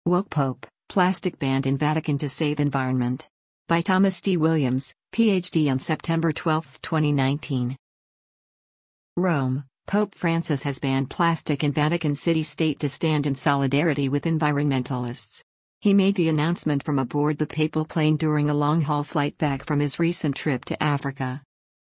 Woke Pope, Plastic Banned in Vatican to Save Environment. By Thomas D. Williams, Ph.D. on September 12, 2019. Rome, Pope Francis has banned plastic in Vatican City-State to stand in solidarity with environmentalists. He made the announcement from aboard the papal plane during a long-haul flight back from his recent trip to Africa.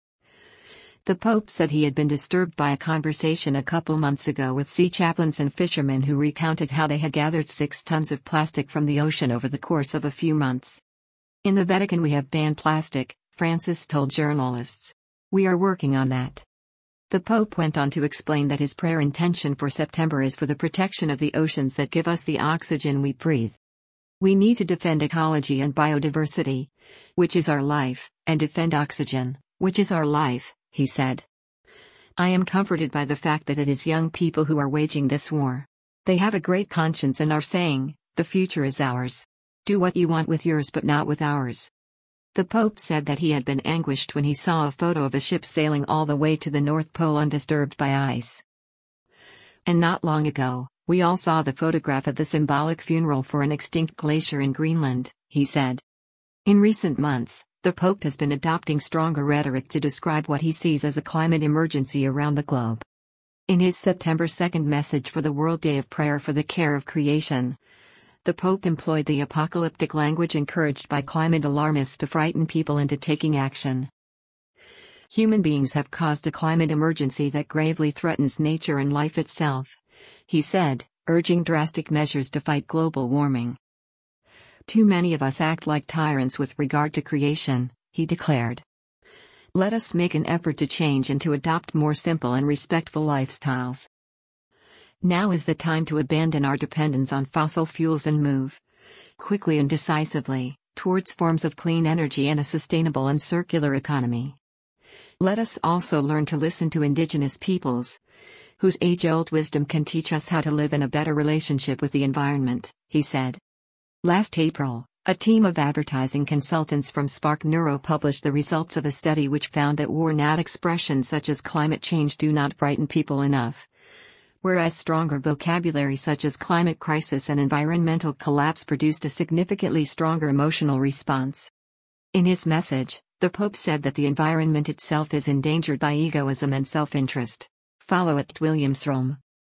The Pope said he had been disturbed by a conversation a couple months ago with sea chaplains and fishermen who recounted how they had gathered 6 tons of plastic from the ocean over the course of a few months. "In the Vatican we have banned plastic," Francis told journalists. "We are working on that." The Pope went on to explain that his prayer intention for September is for the protection of the oceans that give us the oxygen we breathe. "We need to defend ecology and biodiversity, which is our life, and defend oxygen, which is our life," he said. "I am comforted by the fact that it is young people who are waging this war. They have a great conscience and are saying, 'The future is ours. Do what you want with yours but not with ours.'" The Pope said that he had been anguished when he saw a photo of a ship sailing all the way to the North Pole undisturbed by ice. "And not long ago, we all saw the photograph of the symbolic funeral for an extinct glacier in Greenland," he said. In recent months, the Pope has been adopting stronger rhetoric to describe what he sees as a climate emergency around the globe. In his September 2 message for the World Day of Prayer for the Care of Creation, the Pope employed the apocalyptic language encouraged by climate alarmists to frighten people into taking action. "Human beings have caused a climate emergency that gravely threatens nature and life itself," he said, urging drastic measures to fight global warming. "Too many of us act like tyrants with regard to creation," he declared. "Let us make an effort to change and to adopt more simple and respectful lifestyles. Now is the time to abandon our dependence on fossil fuels and move, quickly and decisively, towards forms of clean energy and a sustainable and circular economy. Let us also learn to listen to indigenous peoples, whose age-old wisdom can teach us how to live in a better relationship with the environment," he said. Last April, a team of advertising consultants from Spark Neuro published the results of a study which found that worn-out expressions such as climate change do not frighten people enough, whereas stronger vocabulary such as climate crisis and environmental collapse produced a significantly stronger emotional response. In his message, the Pope said that the environment itself is endangered by egoism and self-interest. Follow @WilliamsRome.